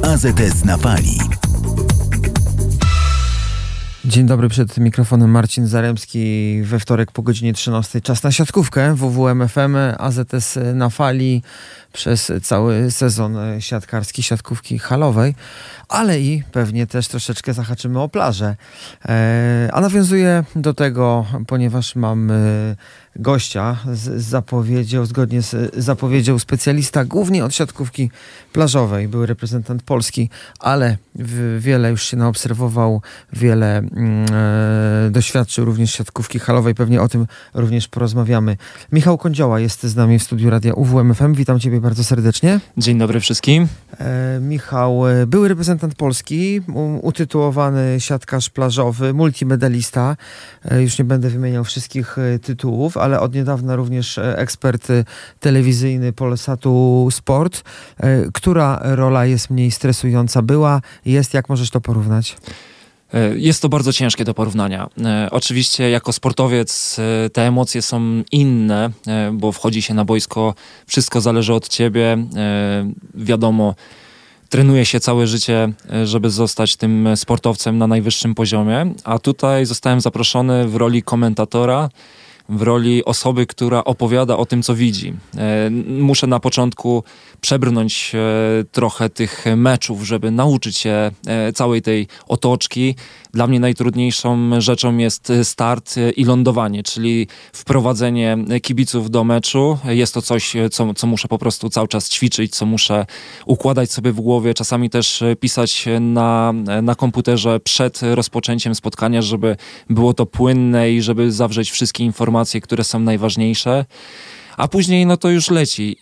AZS na fali. Dzień dobry, przed mikrofonem Marcin Zaremski. We wtorek po godzinie 13. Czas na siatkówkę. WWM FM, AZS na fali przez cały sezon siatkarski, siatkówki halowej, ale i pewnie też troszeczkę zahaczymy o plażę. A nawiązuję do tego, ponieważ mam gościa zgodnie z zapowiedzią specjalista głównie od siatkówki plażowej. Był reprezentant Polski, ale wiele już się naobserwował, wiele doświadczył również siatkówki halowej. Pewnie o tym również porozmawiamy. Michał Kądzioła jest z nami w studiu Radia UWM FM. Witam Ciebie bardzo serdecznie. Dzień dobry wszystkim. Michał, były reprezentant Polski, utytułowany siatkarz plażowy, multimedalista. Już nie będę wymieniał wszystkich tytułów, ale od niedawna również ekspert telewizyjny Polsatu Sport. Która rola jest mniej stresująca? Jest? Jak możesz to porównać? Jest to bardzo ciężkie do porównania. Oczywiście jako sportowiec te emocje są inne, bo wchodzi się na boisko, wszystko zależy od ciebie. Wiadomo, trenuje się całe życie, żeby zostać tym sportowcem na najwyższym poziomie, a tutaj zostałem zaproszony w roli komentatora, w roli osoby, która opowiada o tym, co widzi. Muszę na początku przebrnąć trochę tych meczów, żeby nauczyć się całej tej otoczki. Dla mnie najtrudniejszą rzeczą jest start i lądowanie, czyli wprowadzenie kibiców do meczu. Jest to coś, co muszę po prostu cały czas ćwiczyć, co muszę układać sobie w głowie, czasami też pisać na komputerze przed rozpoczęciem spotkania, żeby było to płynne i żeby zawrzeć wszystkie informacje, które są najważniejsze. A później no to już leci.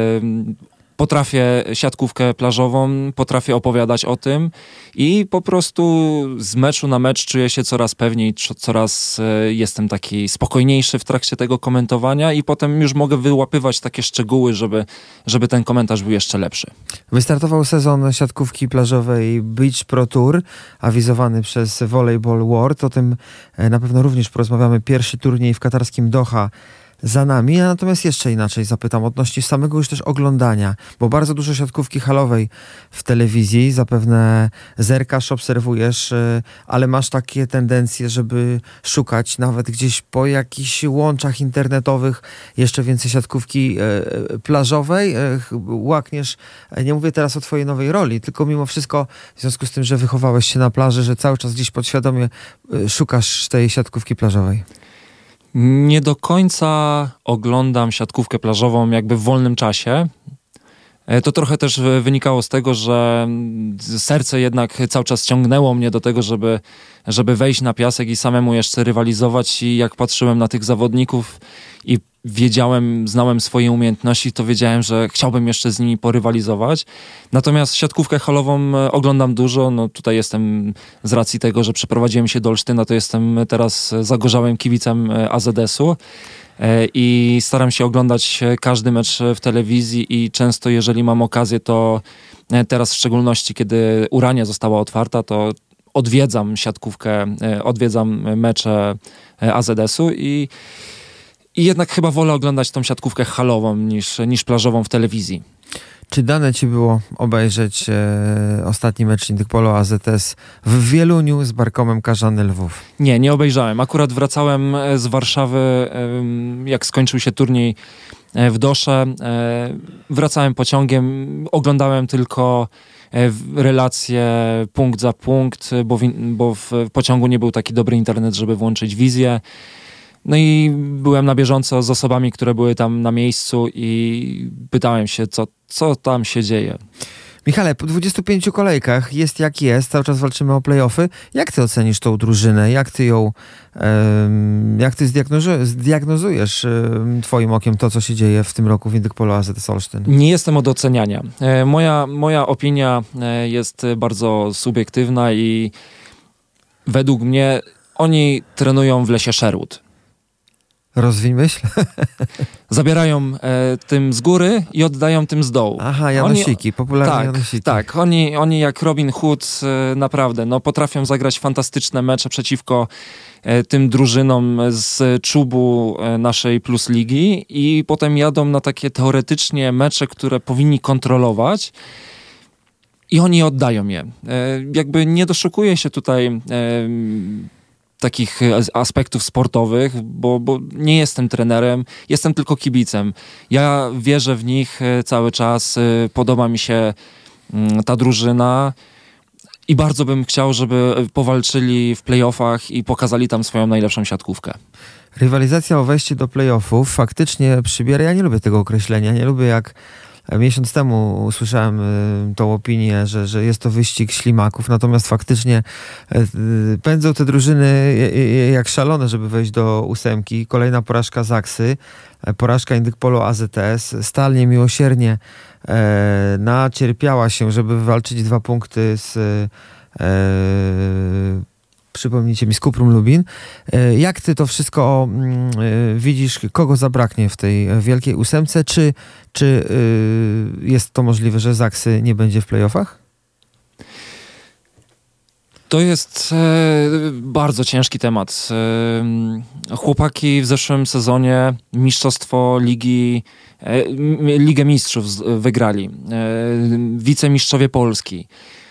Potrafię siatkówkę plażową, potrafię opowiadać o tym i po prostu z meczu na mecz czuję się coraz pewniej, coraz jestem taki spokojniejszy w trakcie tego komentowania i potem już mogę wyłapywać takie szczegóły, żeby ten komentarz był jeszcze lepszy. Wystartował sezon siatkówki plażowej Beach Pro Tour, awizowany przez Volleyball World. O tym na pewno również porozmawiamy. Pierwszy turniej w katarskim Doha za nami, a natomiast jeszcze inaczej zapytam odnośnie samego już też oglądania, bo bardzo dużo siatkówki halowej w telewizji, zapewne zerkasz, obserwujesz, ale masz takie tendencje, żeby szukać nawet gdzieś po jakichś łączach internetowych jeszcze więcej siatkówki plażowej, łakniesz, nie mówię teraz o twojej nowej roli, tylko mimo wszystko w związku z tym, że wychowałeś się na plaży, że cały czas gdzieś podświadomie szukasz tej siatkówki plażowej. Nie do końca oglądam siatkówkę plażową jakby w wolnym czasie. To trochę też wynikało z tego, że serce jednak cały czas ciągnęło mnie do tego, żeby wejść na piasek i samemu jeszcze rywalizować. I jak patrzyłem na tych zawodników i znałem swoje umiejętności, to wiedziałem, że chciałbym jeszcze z nimi porywalizować. Natomiast siatkówkę halową oglądam dużo. No tutaj jestem z racji tego, że przeprowadziłem się do Olsztyna, to jestem teraz zagorzałym kibicem AZS-u. I staram się oglądać każdy mecz w telewizji i często, jeżeli mam okazję, to teraz w szczególności, kiedy Urania została otwarta, to odwiedzam siatkówkę, odwiedzam mecze AZS-u i jednak chyba wolę oglądać tą siatkówkę halową niż plażową w telewizji. Czy dane ci było obejrzeć ostatni mecz Indyk Polo AZS w Wieluniu z Barkomem Karzany Lwów? Nie obejrzałem. Akurat wracałem z Warszawy, jak skończył się turniej w Dosze. Wracałem pociągiem, oglądałem tylko relacje punkt za punkt, bo w pociągu nie był taki dobry internet, żeby włączyć wizję. No i byłem na bieżąco z osobami, które były tam na miejscu i pytałem się, co tam się dzieje. Michale, po 25 kolejkach jest jak jest, cały czas walczymy o play-offy. Jak ty ocenisz tą drużynę? Jak ty zdiagnozujesz twoim okiem to, co się dzieje w tym roku w Indyk Polo AZS Olsztyn? Nie jestem od oceniania. Moja opinia jest bardzo subiektywna i według mnie oni trenują w lesie Sherwood. Rozwiń myśl. Zabierają tym z góry i oddają tym z dołu. Aha, Janosiki, popularne Janosiki. Tak, oni jak Robin Hood naprawdę potrafią zagrać fantastyczne mecze przeciwko tym drużynom z czubu naszej Plus Ligi i potem jadą na takie teoretycznie mecze, które powinni kontrolować. i oni oddają je. Jakby nie doszukuję się tutaj takich aspektów sportowych, bo nie jestem trenerem, jestem tylko kibicem. Ja wierzę w nich cały czas, podoba mi się ta drużyna i bardzo bym chciał, żeby powalczyli w play-offach i pokazali tam swoją najlepszą siatkówkę. Rywalizacja o wejście do play-offów faktycznie przybiera, ja nie lubię tego określenia, nie lubię jak miesiąc temu usłyszałem tą opinię, że jest to wyścig ślimaków, natomiast faktycznie pędzą te drużyny jak szalone, żeby wejść do 8. Kolejna porażka Zaksy, porażka Indykpolu AZS, Stal niemiłosiernie nacierpiała się, żeby wywalczyć 2 punkty z przypomnijcie mi, z Kuprum Lubin. Jak ty to wszystko widzisz? Kogo zabraknie w tej wielkiej 8? Czy jest to możliwe, że Zaksy nie będzie w playoffach? To jest bardzo ciężki temat. Chłopaki w zeszłym sezonie mistrzostwo Ligę Mistrzów wygrali. Wicemistrzowie Polski.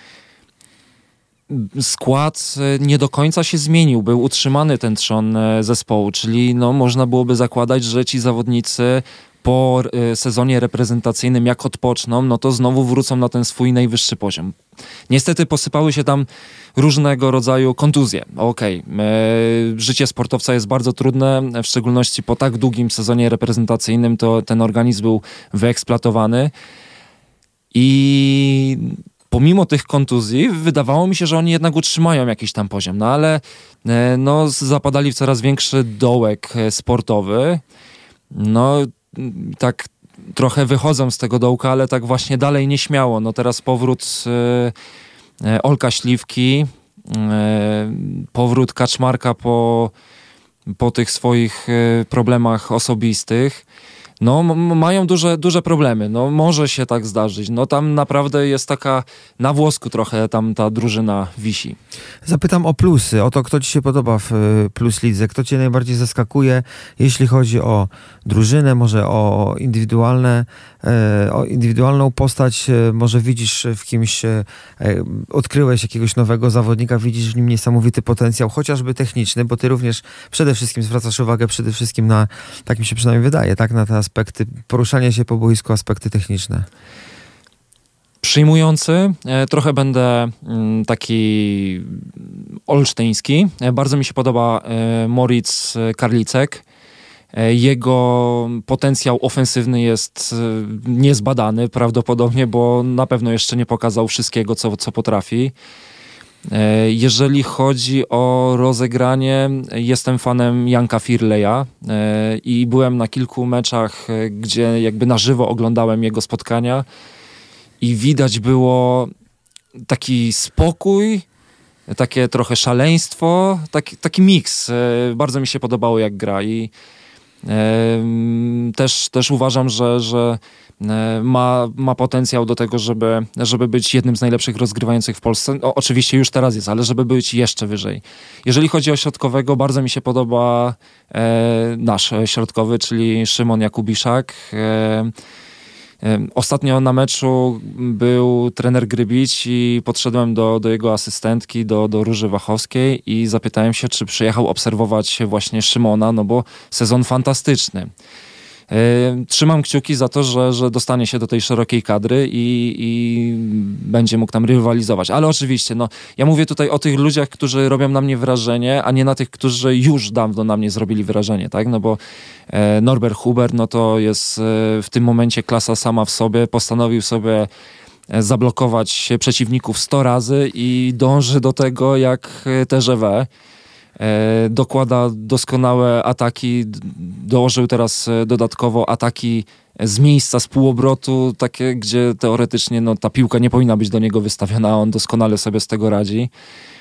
Skład nie do końca się zmienił, był utrzymany ten trzon zespołu, czyli no, można byłoby zakładać, że ci zawodnicy po sezonie reprezentacyjnym jak odpoczną, no to znowu wrócą na ten swój najwyższy poziom. Niestety posypały się tam różnego rodzaju kontuzje. Życie sportowca jest bardzo trudne, w szczególności po tak długim sezonie reprezentacyjnym to ten organizm był wyeksploatowany i pomimo tych kontuzji wydawało mi się, że oni jednak utrzymają jakiś tam poziom, no ale no, zapadali w coraz większy dołek sportowy. No tak trochę wychodzą z tego dołka, ale tak właśnie dalej nieśmiało. No teraz powrót Olka Śliwki, powrót Kaczmarka po tych swoich problemach osobistych. No mają duże problemy. No może się tak zdarzyć. No tam naprawdę jest taka na włosku trochę tam ta drużyna wisi. Zapytam o plusy, o to, kto ci się podoba w Plus Lidze, kto cię najbardziej zaskakuje, jeśli chodzi o drużynę, może o indywidualną postać, może widzisz w kimś, odkryłeś jakiegoś nowego zawodnika, widzisz w nim niesamowity potencjał, chociażby techniczny, bo ty również przede wszystkim zwracasz uwagę na, tak mi się przynajmniej wydaje, tak, na te aspekty poruszania się po boisku, aspekty techniczne. Przyjmujący, trochę będę taki olsztyński. Bardzo mi się podoba Moritz Karlicek. Jego potencjał ofensywny jest niezbadany prawdopodobnie, bo na pewno jeszcze nie pokazał wszystkiego, co potrafi. Jeżeli chodzi o rozegranie, jestem fanem Janka Firleja i byłem na kilku meczach, gdzie jakby na żywo oglądałem jego spotkania i widać było taki spokój, takie trochę szaleństwo, taki miks. Bardzo mi się podobało, jak gra i też uważam, że ma potencjał do tego, żeby być jednym z najlepszych rozgrywających w Polsce. Oczywiście już teraz jest, ale żeby być jeszcze wyżej. Jeżeli chodzi o środkowego, bardzo mi się podoba nasz środkowy, czyli Szymon Jakubiszak. Ostatnio na meczu był trener Grybić i podszedłem do jego asystentki, do Róży Wachowskiej i zapytałem się, czy przyjechał obserwować właśnie Szymona, no bo sezon fantastyczny. Trzymam kciuki za to, że dostanie się do tej szerokiej kadry i będzie mógł tam rywalizować. Ale oczywiście, no, ja mówię tutaj o tych ludziach, którzy robią na mnie wrażenie, a nie na tych, którzy już dawno na mnie zrobili wrażenie, tak? No bo Norbert Huber, no to jest w tym momencie klasa sama w sobie, postanowił sobie zablokować przeciwników 100 razy i dąży do tego jak TGW. Dokłada doskonałe ataki, dołożył teraz dodatkowo ataki z miejsca, z półobrotu, takie, gdzie teoretycznie no, ta piłka nie powinna być do niego wystawiona, a on doskonale sobie z tego radzi.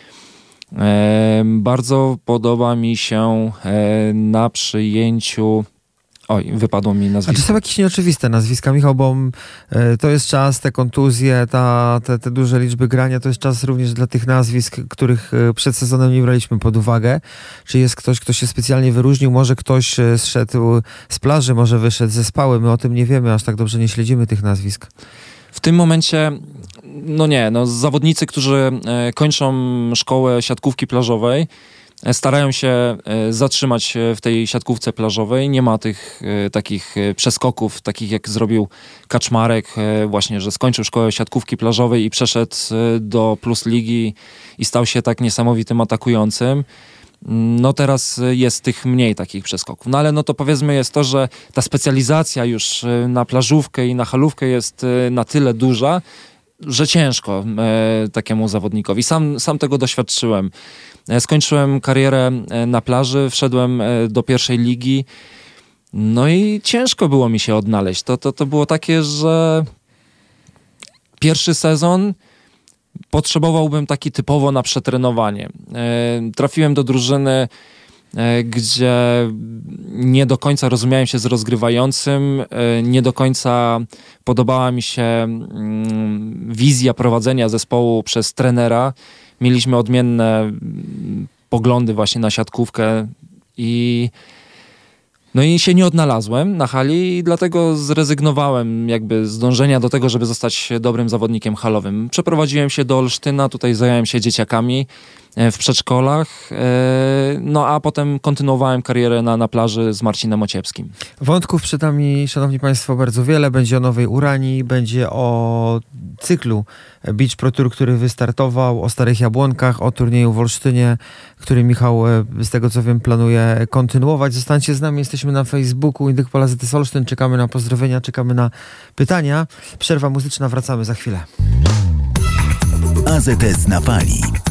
Bardzo podoba mi się na przyjęciu... Oj, wypadło mi nazwisko. A czy są jakieś nieoczywiste nazwiska, Michał, bo to jest czas, te kontuzje, te duże liczby grania, to jest czas również dla tych nazwisk, których przed sezonem nie braliśmy pod uwagę. Czy jest ktoś, kto się specjalnie wyróżnił? Może ktoś zszedł z plaży, może wyszedł ze spały. My o tym nie wiemy, aż tak dobrze nie śledzimy tych nazwisk. W tym momencie, zawodnicy, którzy kończą szkołę siatkówki plażowej, starają się zatrzymać w tej siatkówce plażowej. Nie ma tych takich przeskoków, takich jak zrobił Kaczmarek, właśnie, że skończył szkołę siatkówki plażowej i przeszedł do Plus Ligi i stał się tak niesamowitym atakującym. No teraz jest tych mniej takich przeskoków. No ale to powiedzmy jest to, że ta specjalizacja już na plażówkę i na halówkę jest na tyle duża, że ciężko takiemu zawodnikowi. Sam tego doświadczyłem. Skończyłem karierę na plaży, wszedłem do pierwszej ligi, no i ciężko było mi się odnaleźć. To było takie, że pierwszy sezon potrzebowałbym taki typowo na przetrenowanie. Trafiłem do drużyny, gdzie nie do końca rozumiałem się z rozgrywającym, nie do końca podobała mi się wizja prowadzenia zespołu przez trenera. Mieliśmy odmienne poglądy właśnie na siatkówkę i się nie odnalazłem na hali i dlatego zrezygnowałem jakby z dążenia do tego, żeby zostać dobrym zawodnikiem halowym. Przeprowadziłem się do Olsztyna, tutaj zająłem się dzieciakami w przedszkolach, a potem kontynuowałem karierę na plaży z Marcinem Ociepskim. Wątków przed nami, szanowni państwo, bardzo wiele. Będzie o Nowej Uranii, będzie o cyklu Beach Pro Tour, który wystartował, o Starych Jabłonkach, o turnieju w Olsztynie, który Michał, z tego co wiem, planuje kontynuować. Zostańcie z nami, jesteśmy na Facebooku Indykpol AZS Olsztyn, czekamy na pozdrowienia, czekamy na pytania. Przerwa muzyczna, wracamy za chwilę. AZS na fali.